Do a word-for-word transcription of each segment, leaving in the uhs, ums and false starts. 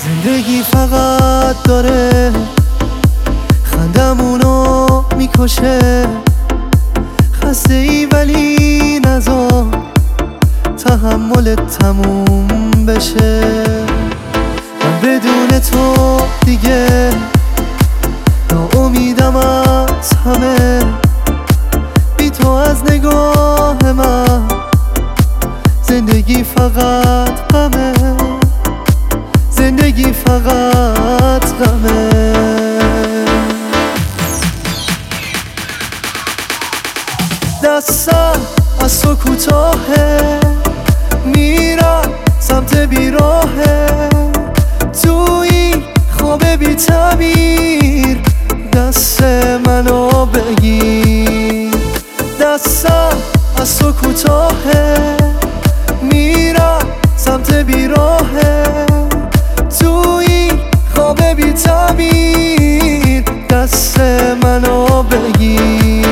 زندگی فقط داره خندمونو میکشه، خسته ای ولی نذار تحملت تموم بشه. من بدون تو دیگه ناامیدم از همه، بی تو از نگاه من زندگی فقط غمه، زندگی فقط غمه. دستم از تو کوتاهه، میرم سمت بیراهه، توی خواب بی تعبیر دست منو بگیر. دستم از تو کوتاهه، میرم سمت بیراهه، توی خواب بی تعبیر دست منو بگیر.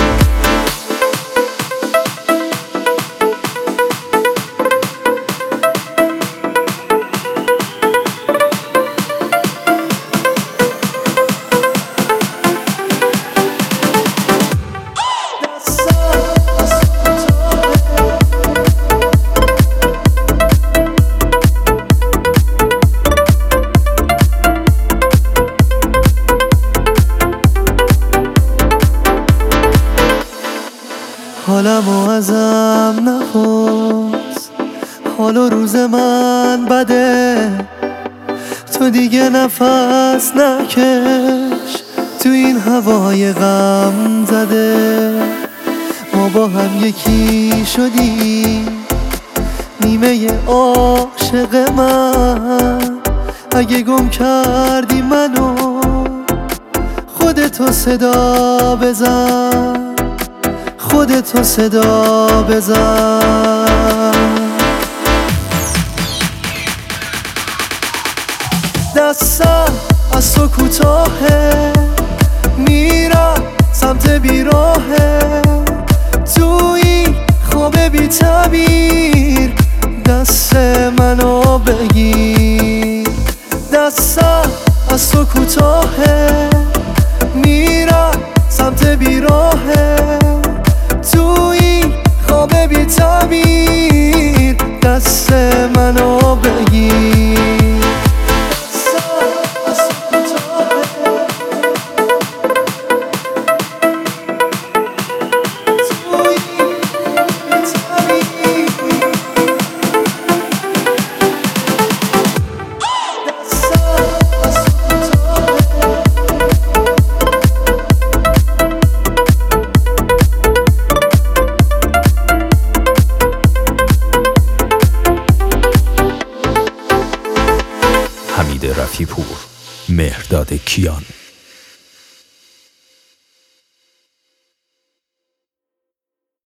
حالمو ازم نپرس، حال و روز من بده، تو دیگه نفس نکش تو این هوای غم زده. ما با هم یکی شدیم، نیمه عاشق من، اگه گم کردی منو خودتو صدا بزن، خودتو صدا بزن. دستم از تو کوتاهه، میرم سمت بیراهه، توی خواب بی تعبیر دست منو بگیر. دستم از تو کوتاهه، میرم سمت بیراهه، توی خواب بی تعبیر دست منو بگیر. حمید رفیعپور، مهرداد کیان.